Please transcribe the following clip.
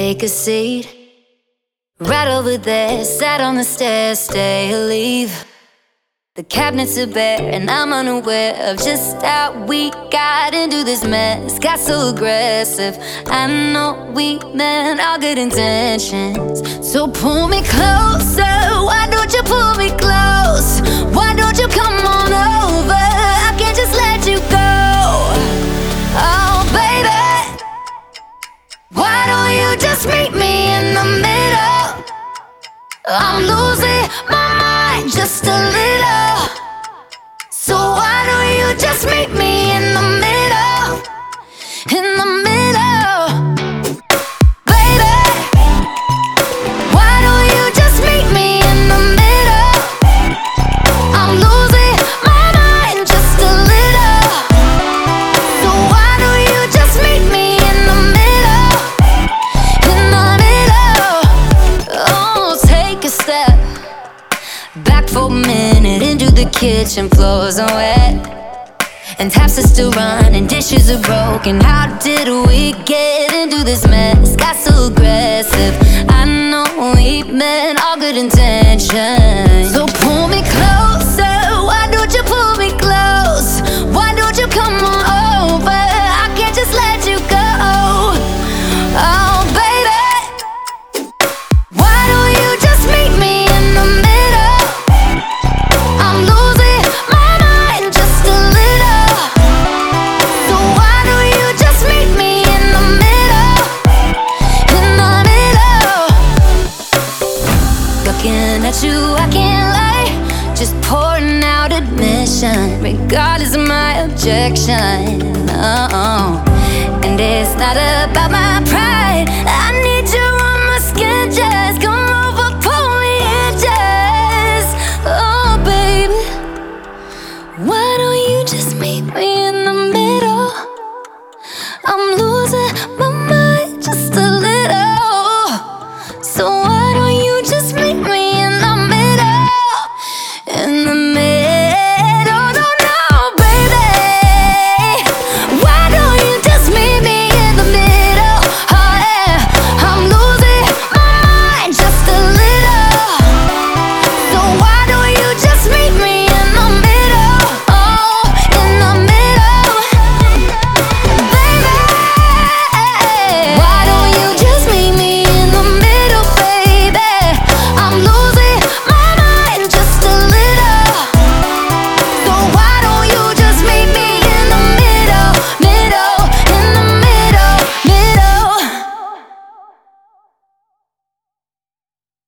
take a seat. Right over there, sat on the stairs, stay or leave. The cabinets are bare and I'm unaware of just how we got into this mess. Got so aggressive. I know we meant all good intentions. So pull me closer, why don't you pull me close? Why don't you come on over? I can't just let you go. Oh baby, why don't you just meet me in the middle? I'm losing my mind just a little. So why don't you just meet me in the middle? In the middle. Baby, why don't you just meet me in the middle? I'm losing my mind just a little. So why don't you just meet me in the middle? In the middle. Oh, take a step back for a minute into the kitchen. Floors are wet and taps are still running, dishes are broken. How did we get into this mess? Got so aggressive. I know we meant all good intentions. So pull me closer, why don't you pull me close? Why don't you come on over? I can't just let you go. Oh baby, why don't you just meet me in the middle? I'm losing my mind just a little. So why don't you just meet me in the middle? In the middle. Looking at you, I can't lie. Just pouring out admission, regardless of my objection. Oh, and it's not about my pride. I